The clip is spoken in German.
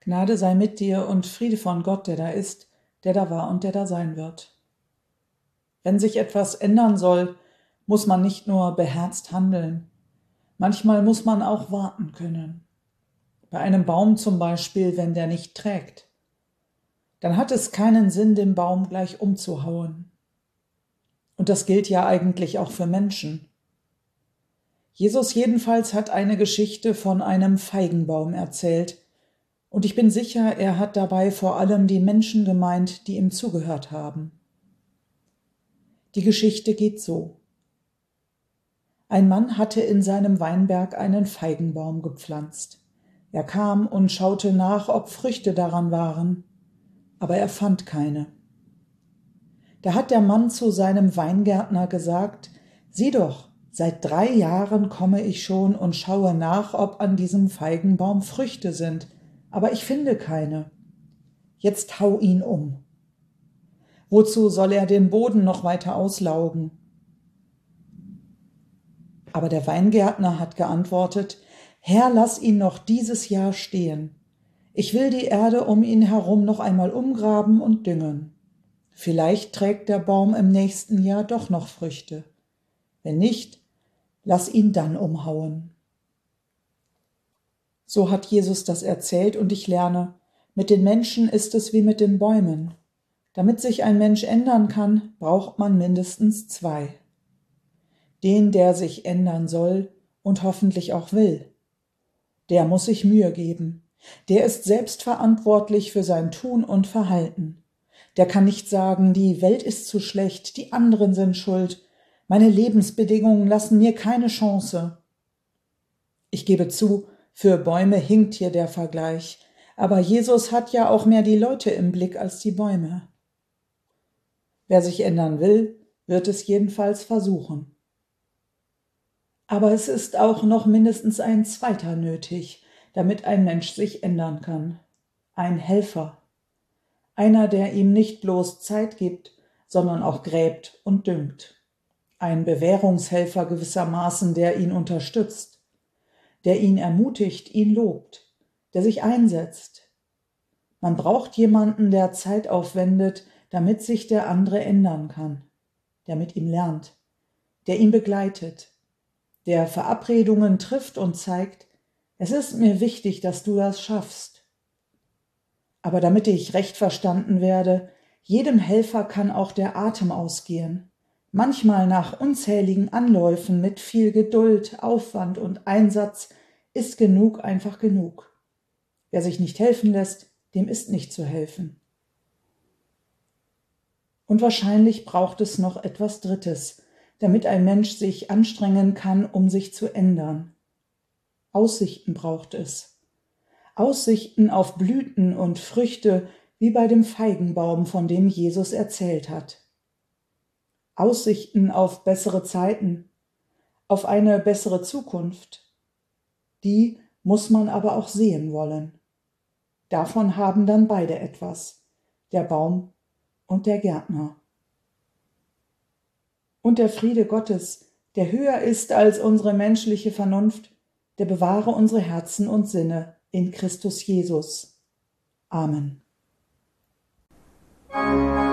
Gnade sei mit dir und Friede von Gott, der da ist, der da war und der da sein wird. Wenn sich etwas ändern soll, muss man nicht nur beherzt handeln. Manchmal muss man auch warten können. Bei einem Baum zum Beispiel, wenn der nicht trägt. Dann hat es keinen Sinn, den Baum gleich umzuhauen. Und das gilt ja eigentlich auch für Menschen. Jesus jedenfalls hat eine Geschichte von einem Feigenbaum erzählt. Und ich bin sicher, er hat dabei vor allem die Menschen gemeint, die ihm zugehört haben. Die Geschichte geht so. Ein Mann hatte in seinem Weinberg einen Feigenbaum gepflanzt. Er kam und schaute nach, ob Früchte daran waren, aber er fand keine. Da hat der Mann zu seinem Weingärtner gesagt: Sieh doch, seit 3 Jahren komme ich schon und schaue nach, ob an diesem Feigenbaum Früchte sind, aber ich finde keine. Jetzt hau ihn um. Wozu soll er den Boden noch weiter auslaugen? Aber der Weingärtner hat geantwortet: Herr, lass ihn noch dieses Jahr stehen. Ich will die Erde um ihn herum noch einmal umgraben und düngen. Vielleicht trägt der Baum im nächsten Jahr doch noch Früchte. Wenn nicht, lass ihn dann umhauen. So hat Jesus das erzählt und ich lerne, mit den Menschen ist es wie mit den Bäumen. Damit sich ein Mensch ändern kann, braucht man mindestens 2. Den, der sich ändern soll und hoffentlich auch will. Der muss sich Mühe geben. Der ist selbst verantwortlich für sein Tun und Verhalten. Der kann nicht sagen, die Welt ist zu schlecht, die anderen sind schuld, meine Lebensbedingungen lassen mir keine Chance. Ich gebe zu, für Bäume hinkt hier der Vergleich, aber Jesus hat ja auch mehr die Leute im Blick als die Bäume. Wer sich ändern will, wird es jedenfalls versuchen. Aber es ist auch noch mindestens ein zweiter nötig, damit ein Mensch sich ändern kann. Ein Helfer. Einer, der ihm nicht bloß Zeit gibt, sondern auch gräbt und düngt. Ein Bewährungshelfer gewissermaßen, der ihn unterstützt, der ihn ermutigt, ihn lobt, der sich einsetzt. Man braucht jemanden, der Zeit aufwendet, damit sich der andere ändern kann, der mit ihm lernt, der ihn begleitet, der Verabredungen trifft und zeigt: Es ist mir wichtig, dass du das schaffst. Aber damit ich recht verstanden werde, jedem Helfer kann auch der Atem ausgehen. Manchmal nach unzähligen Anläufen mit viel Geduld, Aufwand und Einsatz ist genug einfach genug. Wer sich nicht helfen lässt, dem ist nicht zu helfen. Und wahrscheinlich braucht es noch etwas Drittes, damit ein Mensch sich anstrengen kann, um sich zu ändern. Aussichten braucht es. Aussichten auf Blüten und Früchte, wie bei dem Feigenbaum, von dem Jesus erzählt hat. Aussichten auf bessere Zeiten, auf eine bessere Zukunft. Die muss man aber auch sehen wollen. Davon haben dann beide etwas, der Baum und der Gärtner. Und der Friede Gottes, der höher ist als unsere menschliche Vernunft, der bewahre unsere Herzen und Sinne in Christus Jesus. Amen.